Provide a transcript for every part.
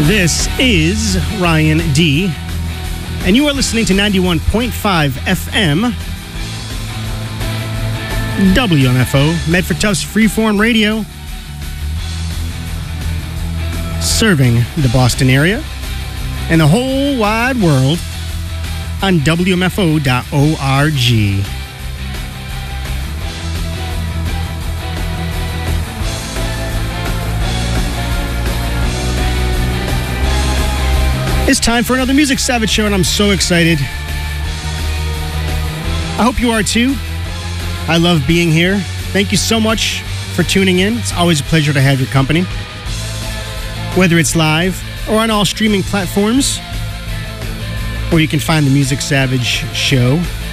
This is Ryan D., and you are listening to 91.5 FM, WMFO, Medford Tufts Freeform Radio, serving the Boston area and the whole wide world on WMFO.org. It's time for another Music Savage show, and I'm so excited. I hope you are too. I love being here. Thank you so much for tuning in. It's always a pleasure to have your company. Whether it's live or on all streaming platforms, or you can find the Music Savage show.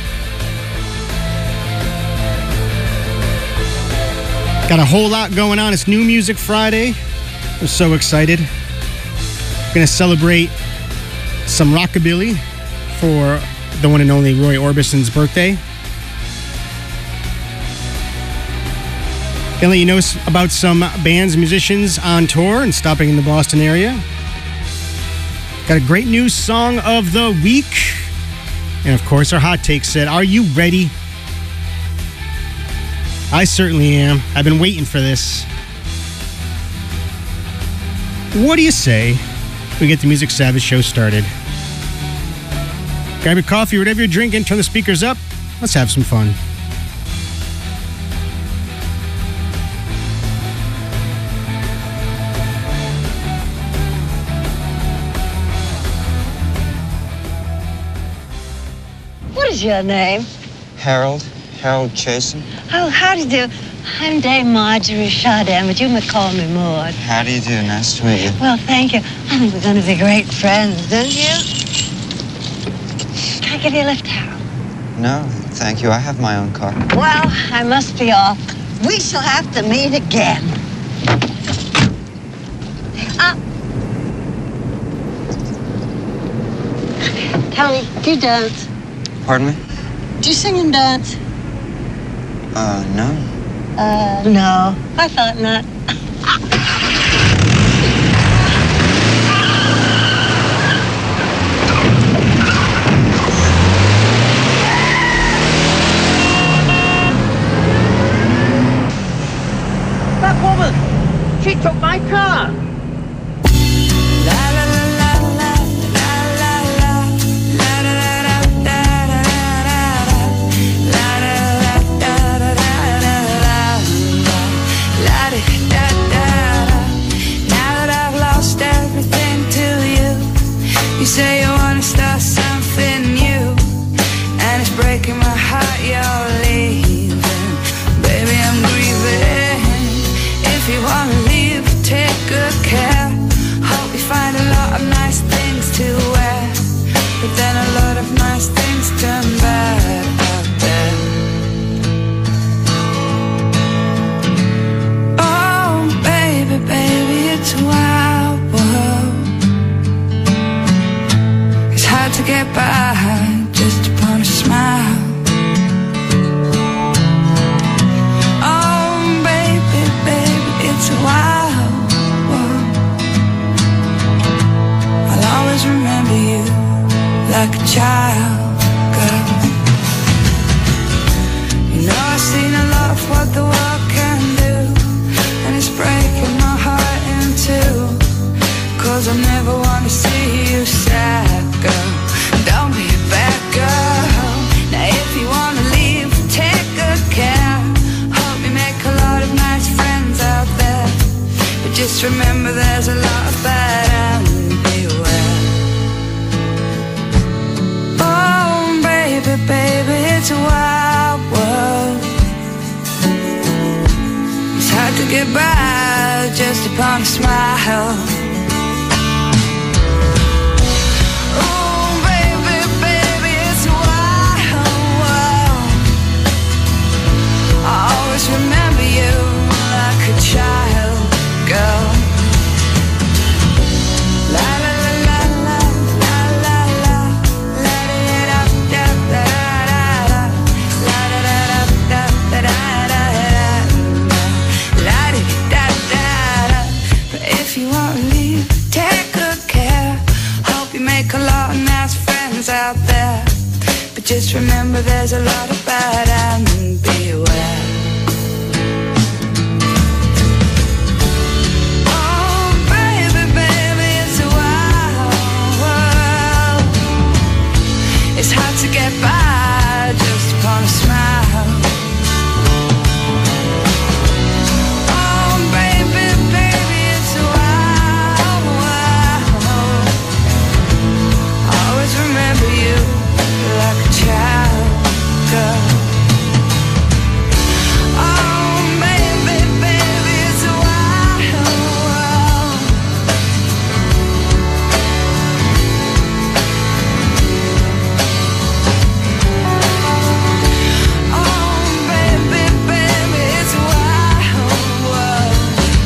Got a whole lot going on. It's New Music Friday. I'm so excited. Gonna celebrate some rockabilly for the one and only Roy Orbison's birthday. Gonna let you know about some bands, musicians on tour and stopping in the Boston area. Got a great new song of the week. And of course, our hot take set. Are you ready? I certainly am. I've been waiting for this. What do you say we get the Music Savage show started? Grab your coffee, whatever you're drinking, turn the speakers up. Let's have some fun. What is your name? Harold Chasen. Oh, how do you do? I'm Dame Marjorie Chardin, but you may call me Maud. How do you do? Nice to meet you. Well, thank you. I think we're going to be great friends, don't you? Can I give you a lift, Harold? No, thank you. I have my own car. Well, I must be off. We shall have to meet again. Tony, do you dance? Pardon me? Do you sing and dance? No. No. I thought not. That woman! She took my car! You say you wanna start something new, and it's breaking my heart you're leaving. Baby, I'm grieving. If you wanna leave, take good care. Hope you find a lot of nice things to wear, but then a lot of nice things turn bad out there. Oh, baby, baby, it's a wild world. Hard to get by just upon a smile. Oh, baby, baby, it's a wild world. I'll always remember you like a child, girl. You know I've seen a lot of what the world can do, and it's breaking my heart in two. 'Cause I never wanna see you sad, girl. Don't be a bad girl. Now if you wanna leave, take good care. Hope you make a lot of nice friends out there, but just remember there's a lot of bad and beware. Oh, baby, baby, it's a wild world. It's hard to get by just upon a smile. Remember you like a child, girl. La la la la la la la la la da da da da la da da da da da da la da da da. But if you want just remember there's a lot about and beware. Oh baby, baby, it's a wild world. It's hard to get by just upon a smile. Oh baby, baby, it's a wild world. Always remember you like a child, girl. Oh baby, baby, it's a wild world. Oh baby, baby, it's a wild world.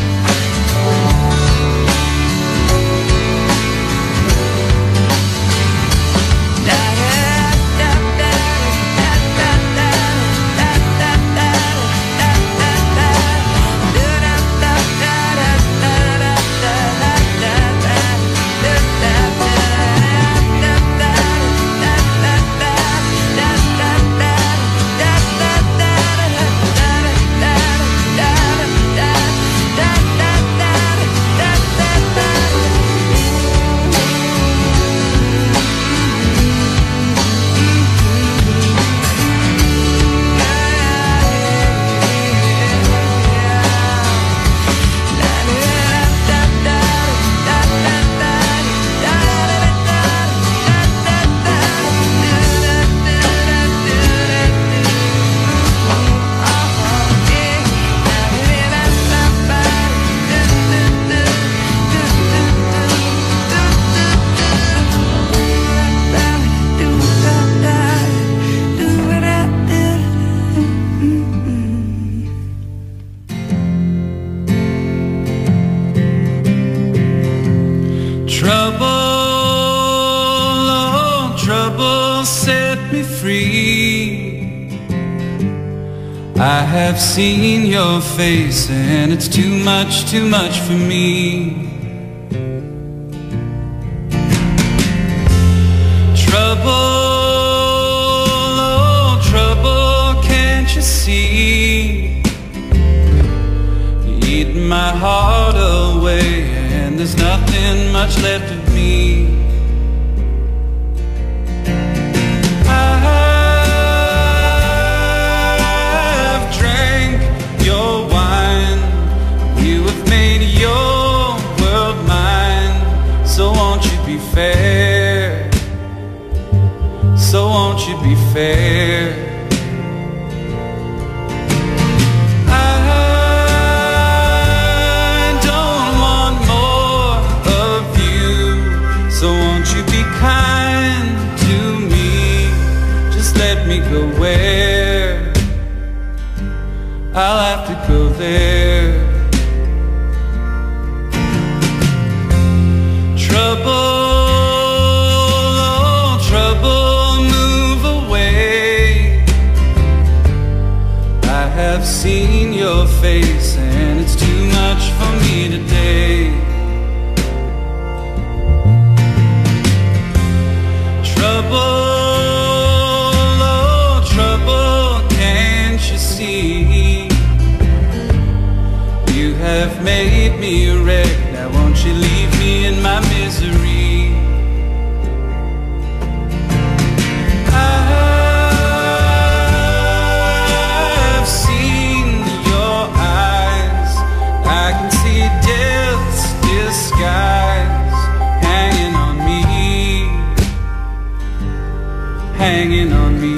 Trouble set me free. I have seen your face and it's too much for me. Trouble, can't you see? You eat my heart away and there's nothing much left of me. I've drank your wine. You have made your world mine. So won't you be fair? So won't you be fair? I don't want more of you. So won't you be kind to me? Just let me go where I'll have to go there. Trouble, move away. I have seen your face and it's too much for me today. Trouble, can't you see? You have made me a wreck. Now won't you leave me in my misery? I've seen your eyes. I can see death's disguise hanging on me, hanging on me.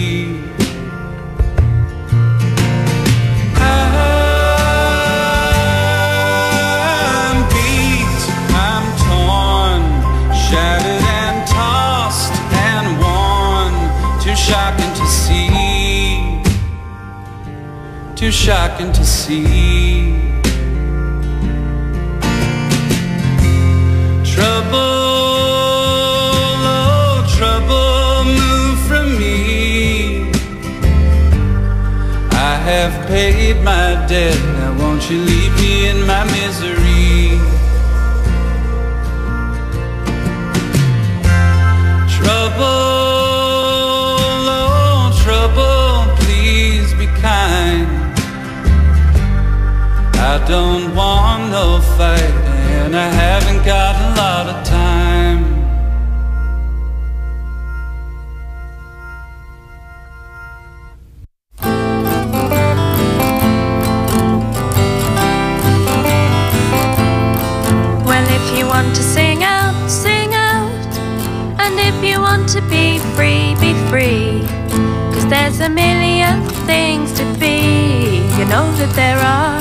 I'm beat, I'm torn, shattered and tossed and worn. Too shocking to see, too shocking to see. Trouble, move from me. I have paid my debt. Now won't you leave me in my misery? Trouble, please be kind. I don't want no fight, and I haven't got a lot of time. Well, if you want to sing out, sing out. And if you want to be free, be free. 'Cause there's a million things to be, you know that there are.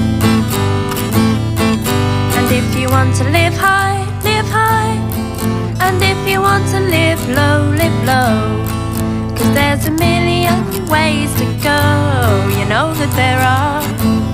And if you want to live high, live high. And if you want to live low, live low. 'Cause there's a million ways to go, you know that there are.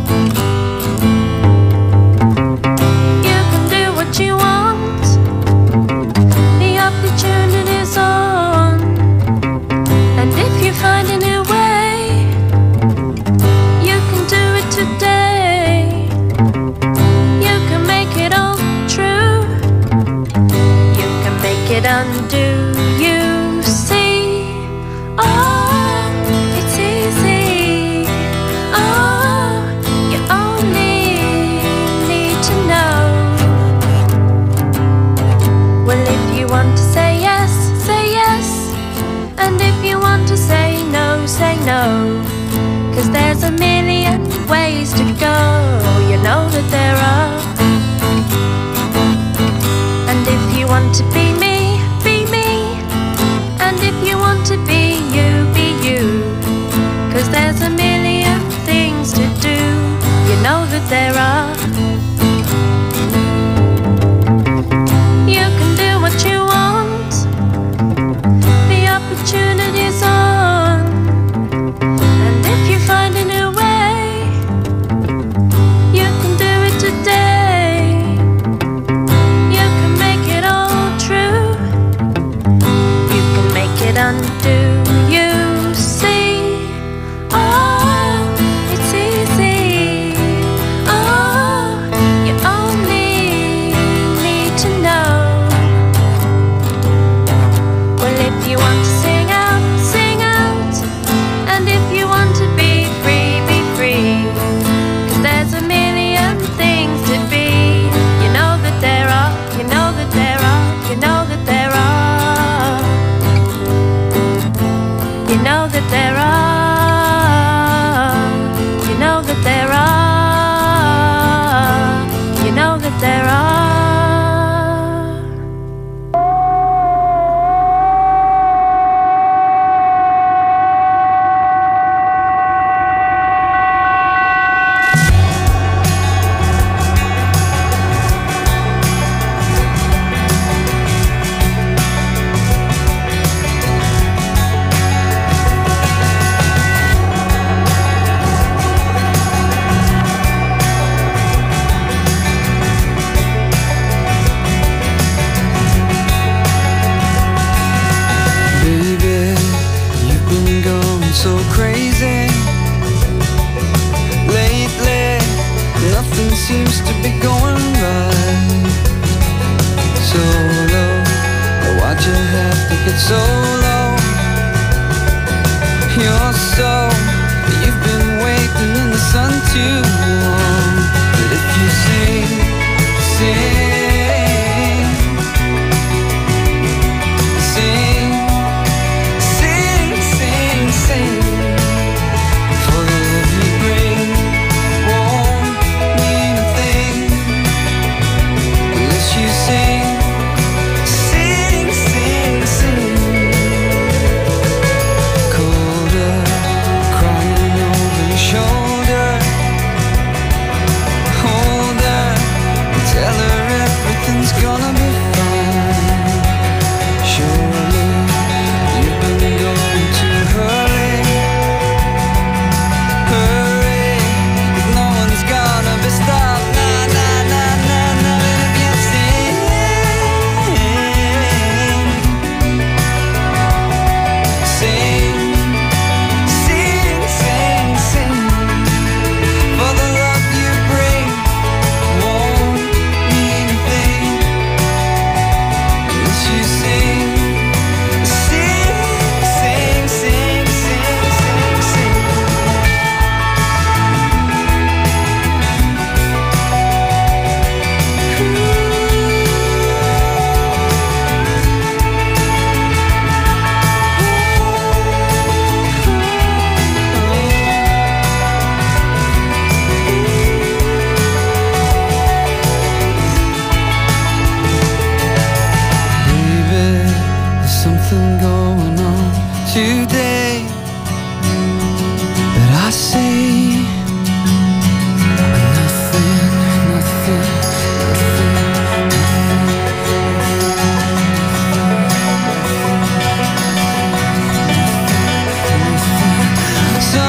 You can do what you want, the opportunity's on. And if you find a new way, you can do it today. You can make it all true, you can make it undo. You see, oh, it's easy. Oh, you only need to know. Well, if you want to say yes, say yes. And if you want to say no, say no. 'Cause there's a million ways to go, you know that there are. And if you want to be me, be me. And if you want to be you, be you. 'Cause there's a million things to do, you know that there are. You can do what you want, the opportunity's on. And if you find a new way, you can do it today. You can make it all true, you can make it undo. You see, oh, it's easy. Oh, you only need to know. Well, if you want to sing out, sing out. And if you want to be free, be free. 'Cause there's a million things to be, you know that there are, you know that there are, you know that there are. You know that there are, you know that there are, you know that there are. Baby, you've been going so crazy lately. Nothing seems to be going right. So low, why'd you have to get so low? You're so, you've been waiting in the sun too long. But if you sing, sing, sing, sing, sing, sing, for the love you bring won't mean a thing unless you sing, sing, sing, sing. Colder, crying over your shoulder. Hold her and tell her say that I say nothing, nothing, nothing. So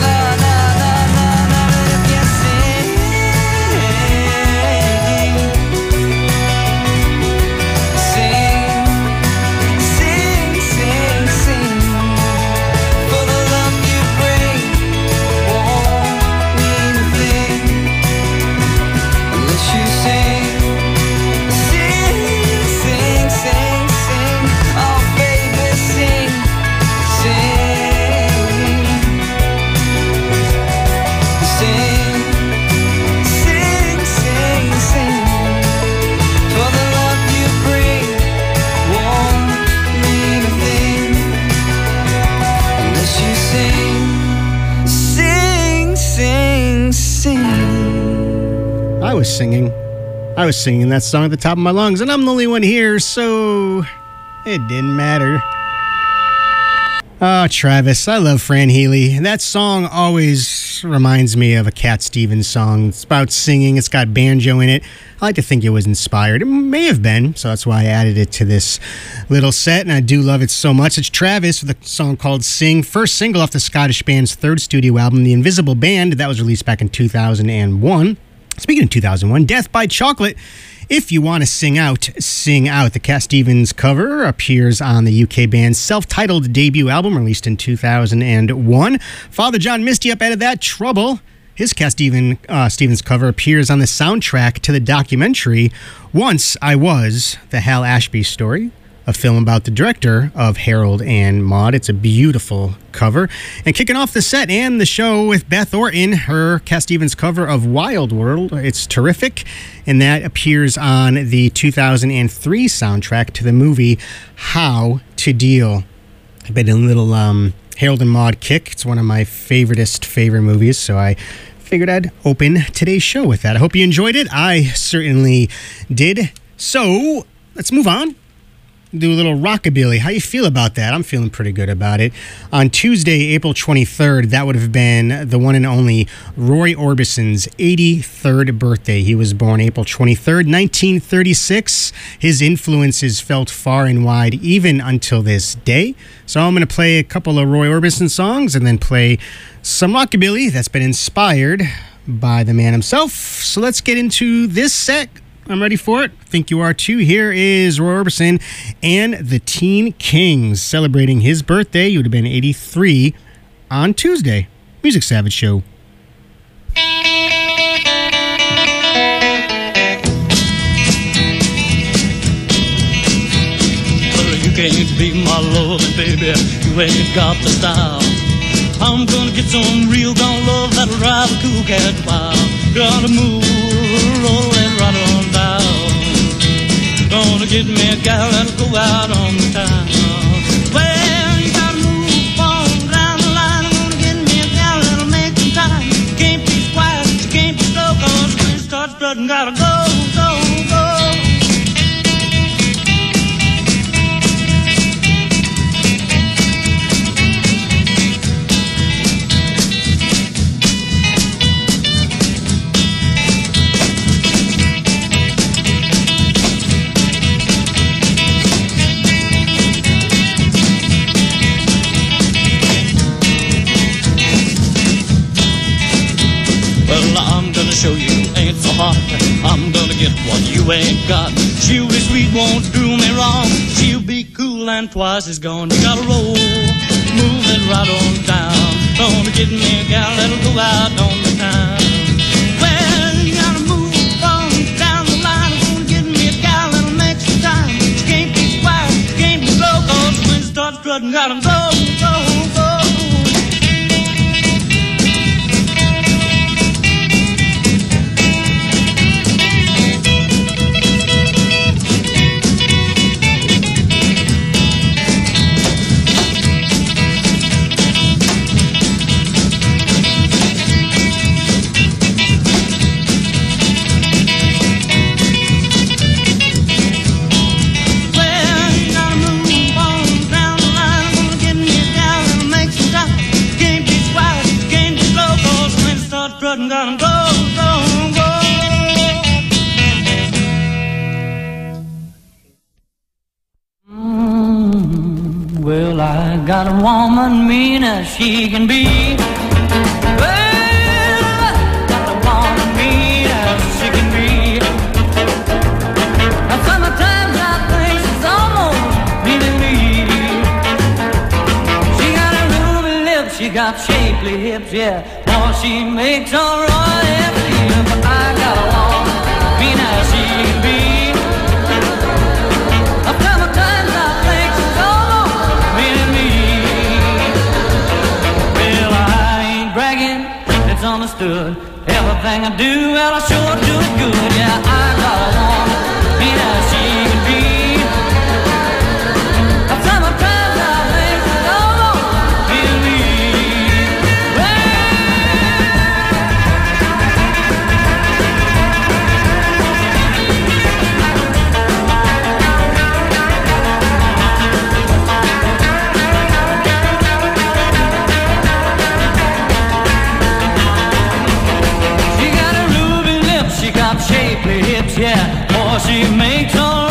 if you sing, sing, sing, sing, for the love you bring won't mean a thing unless you sing, sing, sing, sing, sing. Oh baby, sing, sing, sing, sing, sing, sing, for the love you bring won't mean a thing unless you sing, sing, sing, sing. I was singing that song at the top of my lungs, and I'm the only one here, so it didn't matter. Oh, Travis, I love Fran Healy. That song always reminds me of a Cat Stevens song. It's about singing. It's got banjo in it. I like to think it was inspired. It may have been, so that's why I added it to this little set, and I do love it so much. It's Travis with a song called Sing, first single off the Scottish band's third studio album, The Invisible Band. That was released back in 2001. Speaking of 2001, Death by Chocolate. If you want to sing out, sing out. The Cat Stevens cover appears on the UK band's self-titled debut album released in 2001. Father John Misty up out of that trouble. His Cat Stevens cover appears on the soundtrack to the documentary Once I Was, the Hal Ashby Story, a film about the director of Harold and Maude. It's a beautiful cover. And kicking off the set and the show with Beth Orton, her Cat Stevens cover of Wild World. It's terrific, and that appears on the 2003 soundtrack to the movie How to Deal. I've been in a little Harold and Maude kick. It's one of my favorite movies, so I figured I'd open today's show with that. I hope you enjoyed it. I certainly did. So let's move on. Do a little rockabilly. How you feel about that? I'm feeling pretty good about it. On Tuesday, April 23rd, that would have been the one and only Roy Orbison's 83rd birthday. He was born April 23rd, 1936. His influence is felt far and wide even until this day. So I'm going to play a couple of Roy Orbison songs and then play some rockabilly that's been inspired by the man himself. So let's get into this set. I'm ready for it. I think you are too. Here is Roy Orbison and the Teen Kings celebrating his birthday. He would have been 83 on Tuesday. Music Savage Show. Well, you can't be my loving, baby. You ain't got the style. I'm gonna get some real gone love that'll drive a cool cat wild. Gotta move, roll and right on down. Gonna get me a gal that'll go out on the town. Well, you gotta move on down the line. I'm gonna get me a gal that'll make some time. You can't be quiet, you can't be slow, cause when you start strutting, gotta go, go, go. Show you ain't so hard. I'm gonna get what you ain't got. She'll be sweet, won't do me wrong. She'll be cool and twice as gone. You gotta roll, move it right on down. Gonna get me a gal that'll go out on the town. Well, you gotta move on down the line. Gonna get me a gal that'll make some time. She can't be quiet, she can't be slow, cause when you start strutting, gotta go, go, go. got a woman mean as she can be. Well, got a woman mean as she can be. Now sometimes I think she's almost really needy. She got a ruby lips, she got shapely hips, yeah. Boy, she makes all right feel. But I got a woman mean as she can be. Sometimes I think she's almost really needy. Well, I ain't bragging, it's understood. Everything I do, well, I sure do it good. Yeah, I got a woman mean as she can be. Sometimes I think she's almost really needy. She got a ruby lips, she got shapely hips, yeah. Boy, she makes all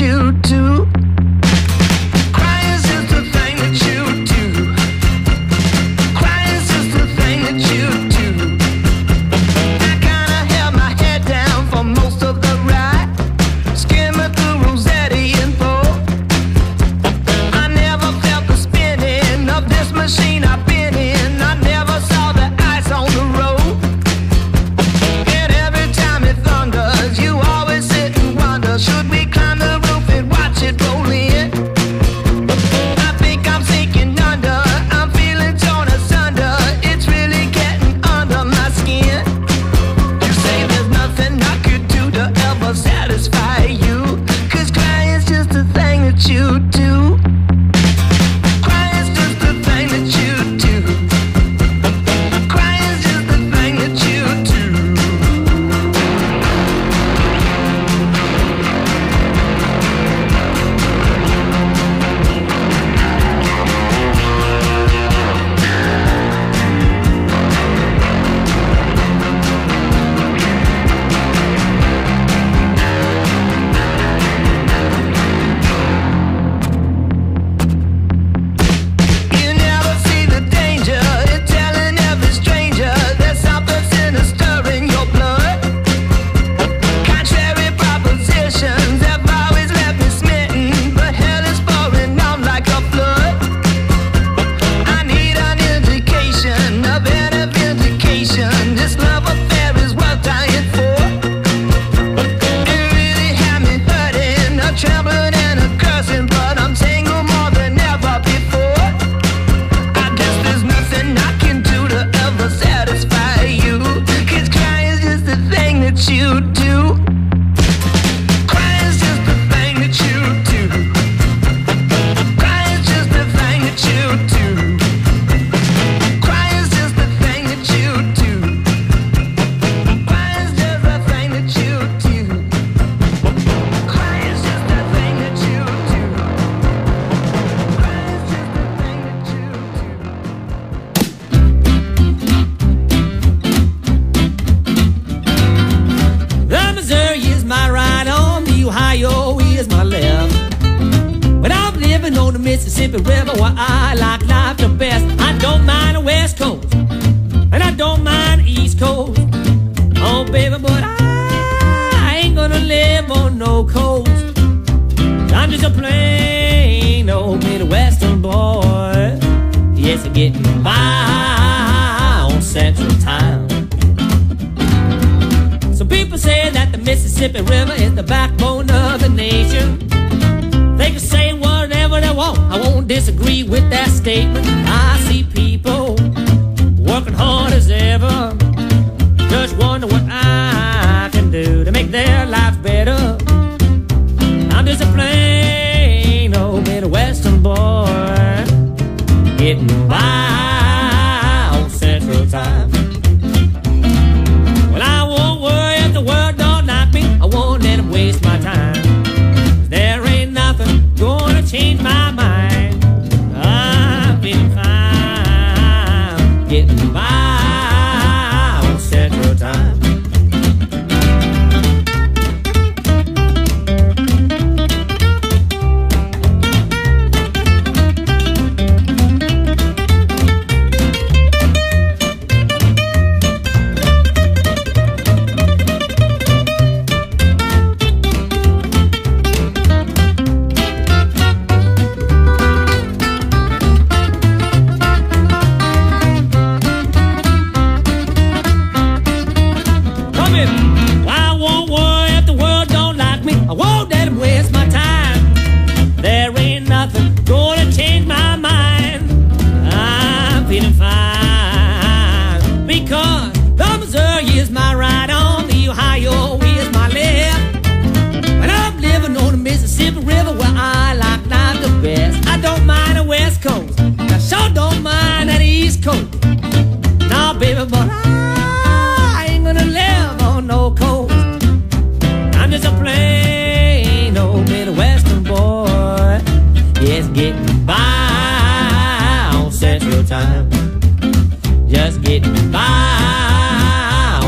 you do. Crying's just a thing that you do. Crying's just a thing that you do. I kinda held my head down for most of the ride, skimming through Rossetti and Poe. I never felt the spinning of this machine I've been in. I never saw the ice on the road. And every time it thunders, you always sit and wonder, should we climb the roof and watch it roll in? I think I'm sinking under, I'm feeling torn asunder. It's really getting under my skin. You say there's nothing I could do to ever satisfy you, 'cause crying's just a thing that you do. Crying's just a thing that you do. Crying's just a thing that you do. You never see the danger in telling every stranger there's something sinister in your blood. Contrary propositions have always left me smitten, but hell is pouring on like a flood. I need an indication of any vindication. This love affair is worth dying for. It really had me hurting, a trembling and a cursing, but I'm tangled more than ever before. I guess there's nothing I can do to ever satisfy you, 'cause crying's just the thing that you do. Crying's just the thing that you do. Crying's just the thing that you do. Crying's just the thing that you do. Crying's just the thing that you do. Crying's just the thing that you do. Crying's just the thing that you do. The Missouri is my right arm, the Ohio is my left. But I'm living on the Mississippi River where I like life the best. I don't mind the West Coast, and I don't mind the East Coast. Oh, baby, but I ain't gonna live on no coast. I'm just a plain old Midwestern boy. Yes, I'm getting by on Central Time. Some people say that the Mississippi River is the backbone of the nation. They can say whatever they want, I won't disagree with that statement. I see people working hard as ever, just wonder what I can do to make their lives better. I'm just a plain old Midwestern boy, getting by on Central Time. Well, I won't worry if the world don't like me, I won't let them waste my time. 'Cause there ain't nothing gonna change my mind. I'm feeling fine, getting by on Central Time.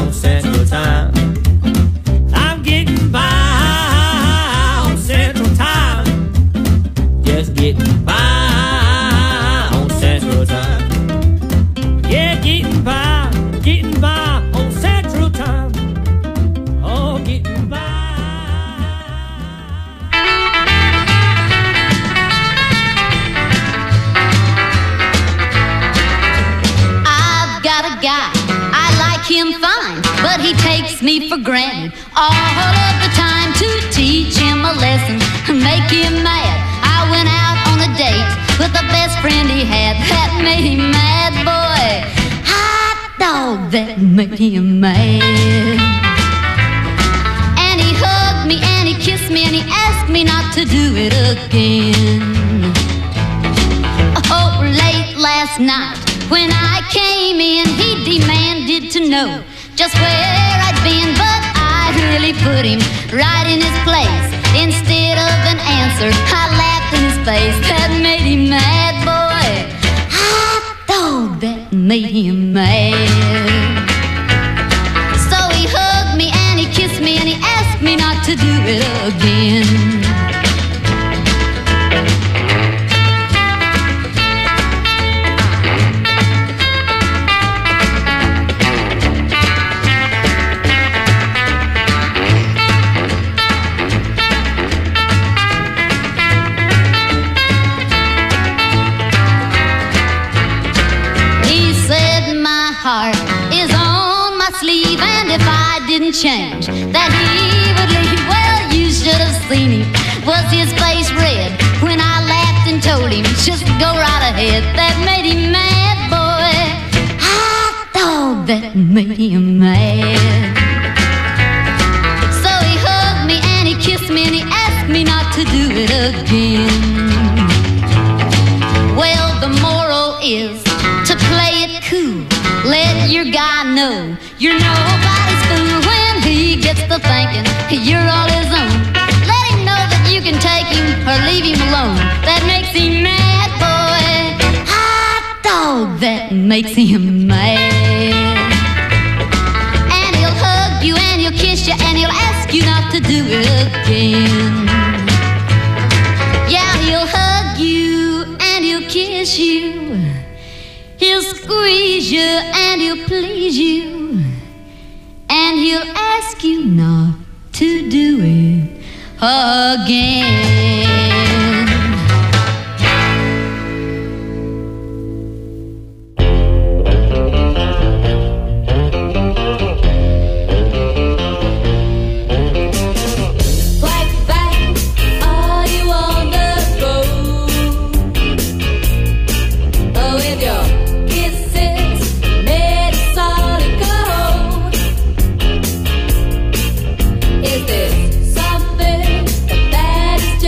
Central Time. guy. I like him fine, but he takes me for granted all of the time. To teach him a lesson, make him mad, I went out on a date with the best friend he had. That made him mad, boy. Hot dog, that made him mad. And he hugged me and he kissed me and he asked me not to do it again. Oh, late last night when I came in, he demanded to know just where I'd been, but I really put him right in his place. Instead of an answer, I laughed in his face. That made him mad, boy. Hot dog, that made him mad. So he hugged me and he kissed me and he asked me not to do it again. Heart is on my sleeve, and if I didn't change, that he would leave. Well, you should have seen him. Was his face red when I laughed and told him just go right ahead? That made him mad, boy. Hot dog, that made him mad. So he hugged me and he kissed me and he asked me not to do it again. Well, the moral is to play it cool. Let your guy know you're nobody's fool. When he gets to thinking you're all his own, let him know that you can take him or leave him alone. That makes him mad, boy. Hot dog, that makes him mad. And he'll hug you and he'll kiss you and he'll ask you not to do it again. Yeah, he'll hug you and he'll kiss you. He'll squeeze you and he'll please you, and he'll ask you not to do it again. Is this something that is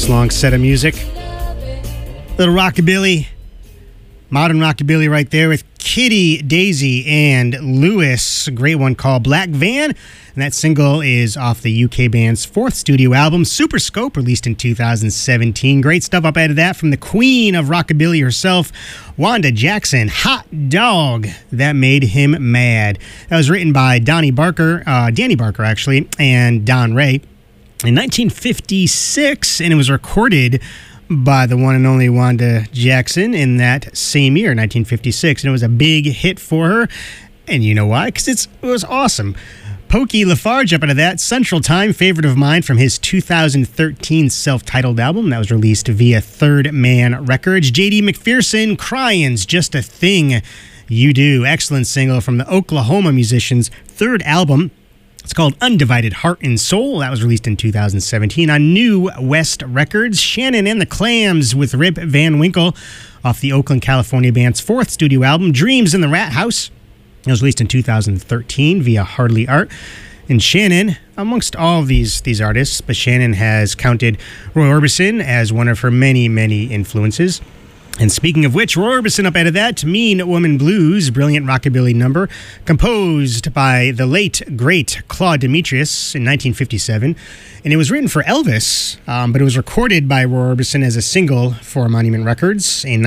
Nice long set of music. Little rockabilly, modern rockabilly right there with Kitty, Daisy, and Lewis. A great one called Black Van. And that single is off the UK band's fourth studio album, Super Scope, released in 2017. Great stuff up out of that from the queen of rockabilly herself, Wanda Jackson. Hot Dog. That Made Him Mad. That was written by Danny Barker, actually, and Don Ray in 1956, and it was recorded by the one and only Wanda Jackson in that same year, 1956, and it was a big hit for her. And you know why? Because it was awesome. Pokey Lafarge up into that. Central Time, favorite of mine from his 2013 self-titled album that was released via Third Man Records. J.D. McPherson, Cryin's Just a Thing You Do. Excellent single from the Oklahoma musician's third album. It's called Undivided Heart and Soul. That was released in 2017 on New West Records. Shannon and the Clams with Rip Van Winkle off the Oakland, California band's fourth studio album, Dreams in the Rat House. It was released in 2013 via Hardly Art. And Shannon, amongst all of these artists, but Shannon has counted Roy Orbison as one of her many, many influences. And speaking of which, Roy Orbison up out of that, Mean Woman Blues, brilliant rockabilly number, composed by the late, great Claude Demetrius in 1957. And it was written for Elvis, but it was recorded by Roy Orbison as a single for Monument Records in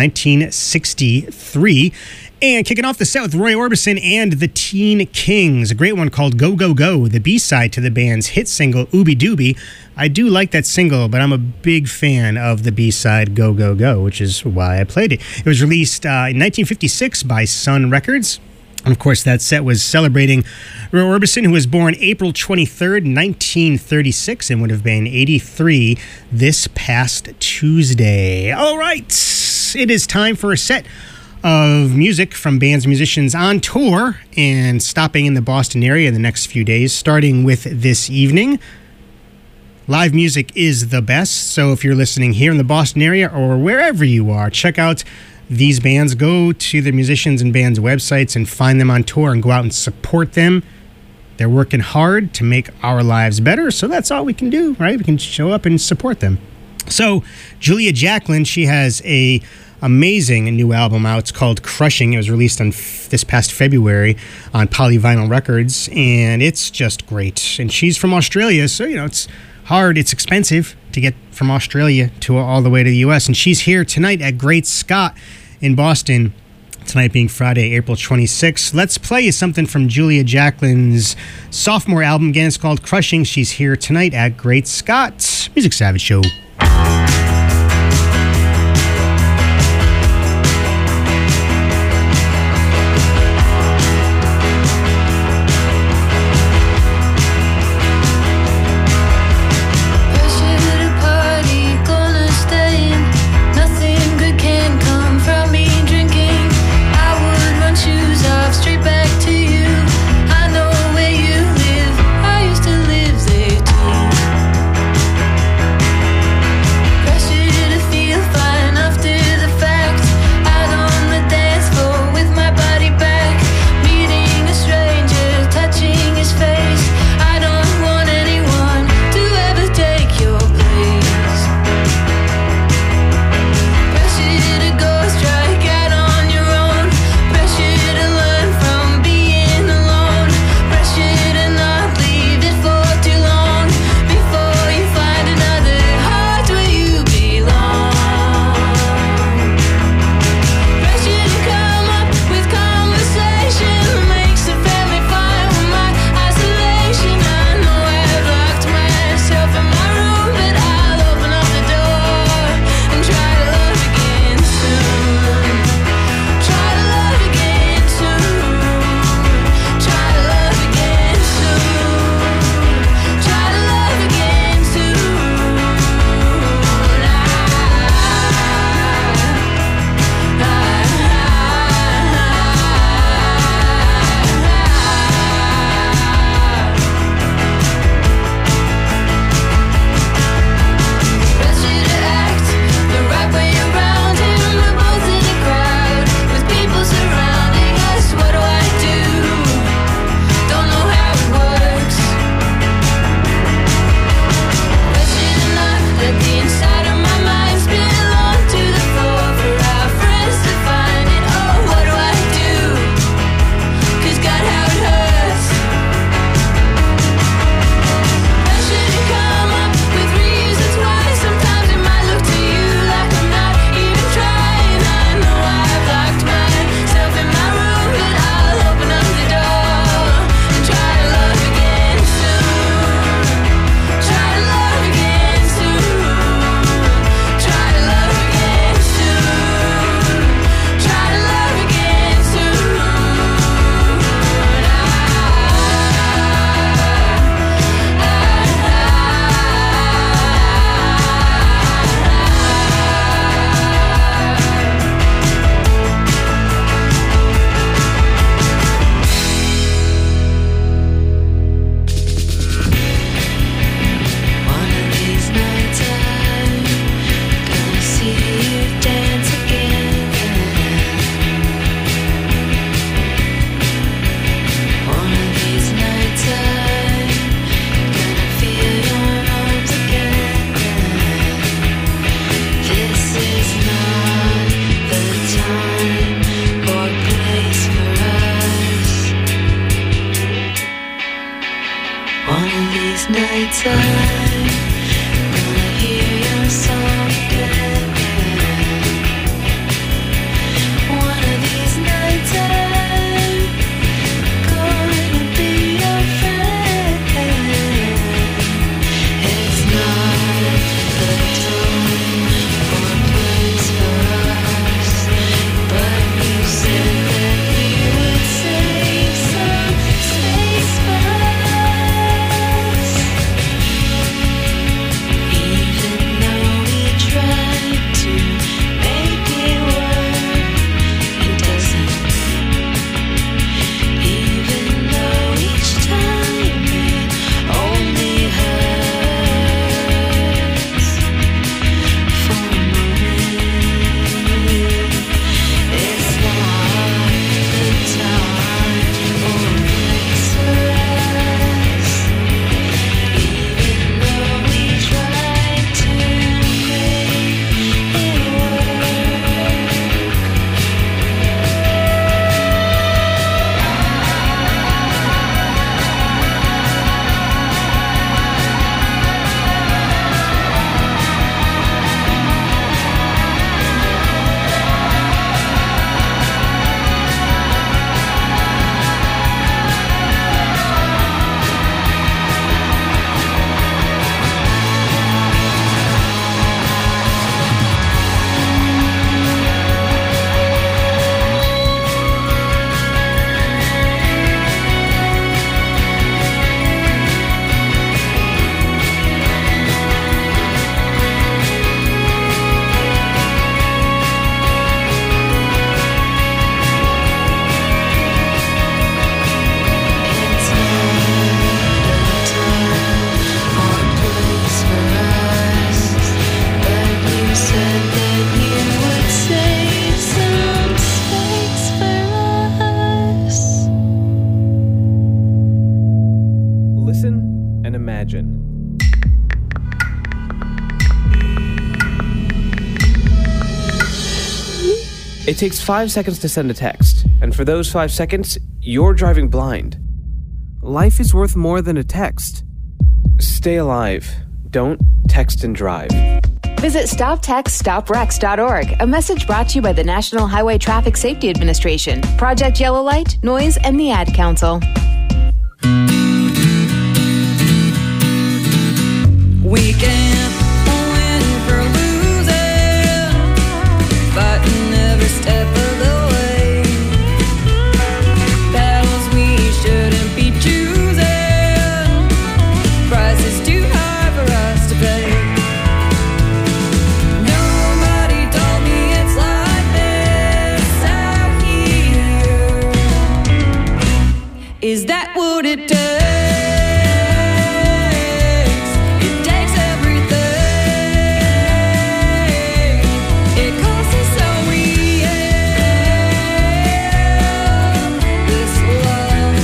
1963. And kicking off the set with Roy Orbison and the Teen Kings, a great one called Go Go Go, the B-side to the band's hit single Ooby Dooby. I do like that single, but I'm a big fan of the B-side Go Go Go, which is why I played it. It was released in 1956 by Sun Records. And of course, that set was celebrating Roy Orbison, who was born April 23rd, 1936, and would have been 83 this past Tuesday. All right, it is time for a set of music from bands and musicians on tour and stopping in the Boston area the next few days, starting with this evening. Live music is the best, so if you're listening here in the Boston area or wherever you are, check out these bands. Go to the musicians and bands' websites and find them on tour and go out and support them. They're working hard to make our lives better, so that's all we can do, right? We can show up and support them. So, Julia Jacklin, she has a amazing new album out. It's called Crushing. It was released on this past February on Polyvinyl Records, and it's just great. And she's from Australia, so, you know, it's hard. It's expensive to get from Australia to all the way to the U.S., and she's here tonight at Great Scott in Boston, tonight being Friday, April 26th. Let's play you something from Julia Jacklin's sophomore album. Again, it's called Crushing. She's here tonight at Great Scott. Music Savage Show. I used to live there too. One of these nights I'm gonna hear your song again. One of these nights I'm gonna be your friend. It's not the time or place for us, but you said that you would save some space for us. Even though we tried to make it work, it doesn't. Even though each time it only hurts for a moment. It's not the time or place for us. Even though we tried to make it work. It's not the time or place for us, but you said that you would save some space for us. Listen and imagine. It takes 5 seconds to send a text, and for those 5 seconds, you're driving blind. Life is worth more than a text. Stay alive. Don't text and drive. Visit StopTextStopWrecks.org, a message brought to you by the National Highway Traffic Safety Administration, Project Yellow Light, Noise, and the Ad Council. We can't win for losing, fighting every step of the way. Battles we shouldn't be choosing, prices too high for us to pay. Nobody told me it's like this out here. Is that what it takes? It takes everything. It costs us so we end this love.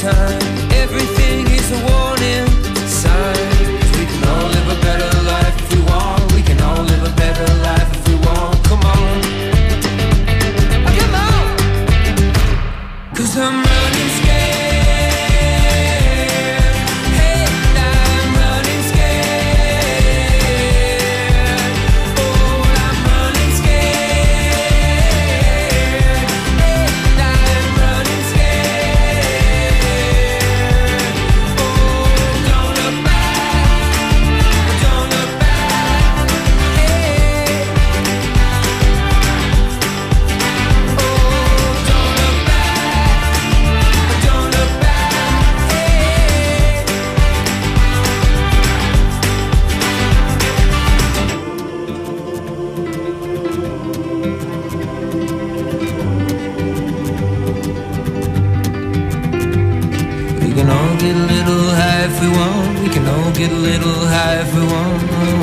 time. Everything is a warning sign. 'Cause we can all live a better life if we want. We can all live a better life if we want. Come on. Come on. 'Cause I'm running scared. Hey, I'm running scared. Oh, I'm running scared. Hey, I'm running scared. Oh, don't look back. Don't look back. Hey. Oh, don't look back. Don't look back. Hey. We can all get a little high if we want. We can all get a little high if we want.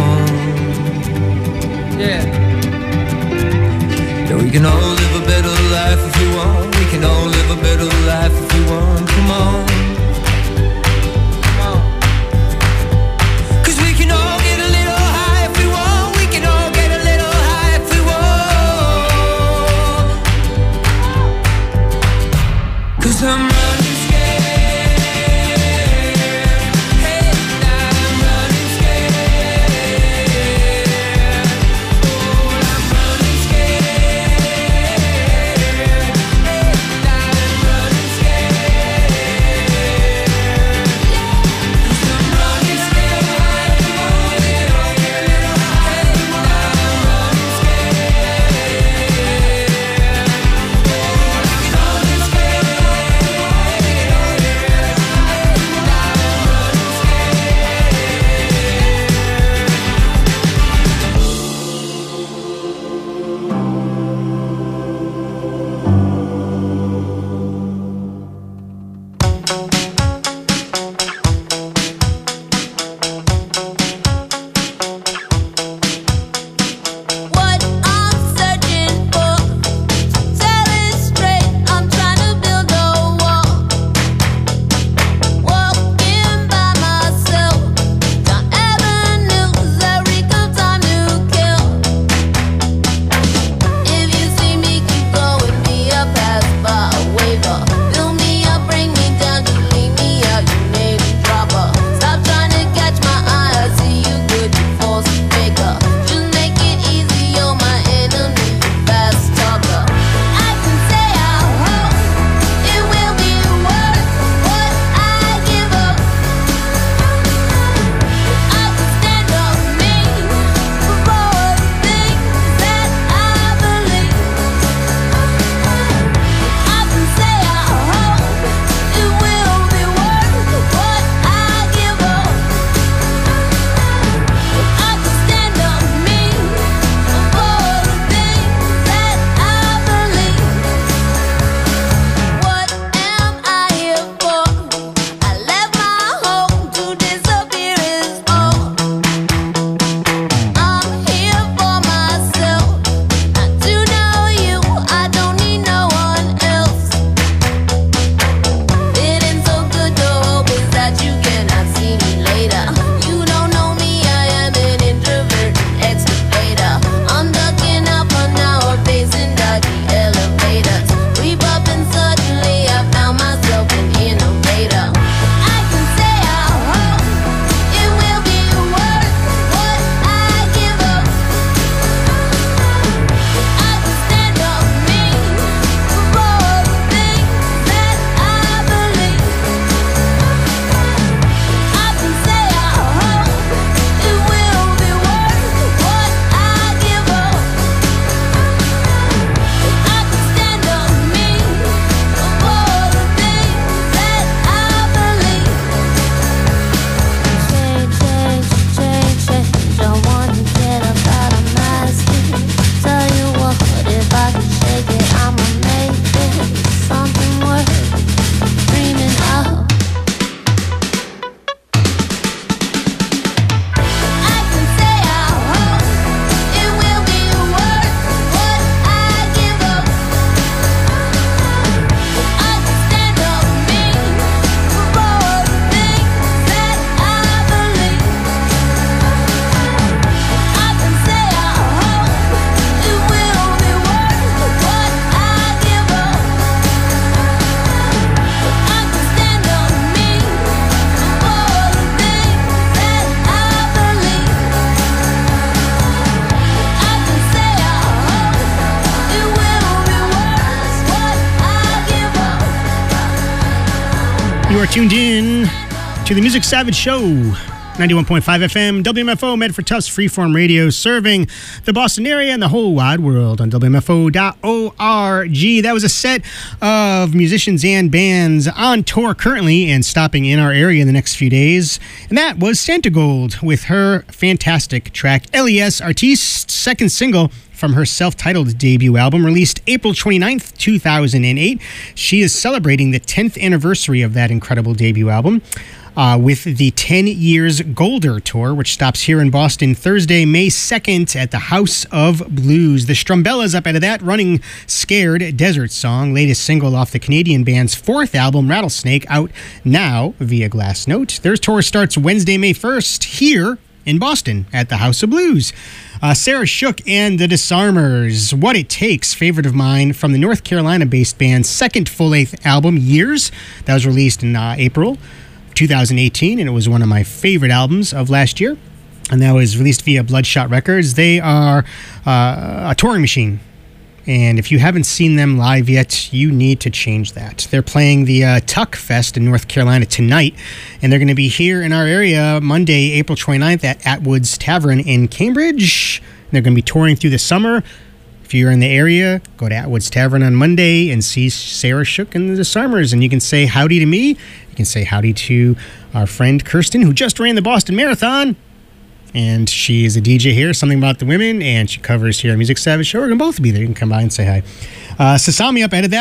Yeah. Yeah, we can all live a better life if we want. We can all live a better life if we want. Come on. Come on. 'Cause we can all get a little high if we want. We can all get a little high if we want. 'Cause I'm running scared. Hey, I'm running scared. Oh, I'm running scared. You are tuned in to the Music Savage Show, 91.5 FM, WMFO, Medford Tufts Freeform Radio, serving the Boston area and the whole wide world on WMFO.org. That was a set of musicians and bands on tour currently and stopping in our area in the next few days. And that was Santa Gold with her fantastic track, Les Artistes, second single from her self-titled debut album, released April 29th, 2008. She is celebrating the 10th anniversary of that incredible debut album with the 10 Years Golder Tour, which stops here in Boston Thursday, May 2nd at the House of Blues. The Strumbellas up out of that, Running Scared, Desert Song, latest single off the Canadian band's fourth album, Rattlesnake, out now via Glassnote. Their tour starts Wednesday, May 1st, here in Boston at the House of Blues. Sarah Shook and the Disarmers, What It Takes, favorite of mine from the North Carolina-based band's second full-length album, Years. That was released in April 2018, and it was one of my favorite albums of last year. And that was released via Bloodshot Records. They are a touring machine. And if you haven't seen them live yet, you need to change that. They're playing the Tuck Fest in North Carolina tonight, and they're going to be here in our area Monday, April 29th at Atwood's Tavern in Cambridge. They're going to be touring through the summer. If you're in the area, go to Atwood's Tavern on Monday and see Sarah Shook and the Disarmers, and you can say howdy to me. You can say howdy to our friend Kirsten, who just ran the Boston Marathon. And she is a DJ here, Something About the Women, and she covers here on Music Savage Show. We're going to both be there. You can come by and say hi. Sasami up ahead of that.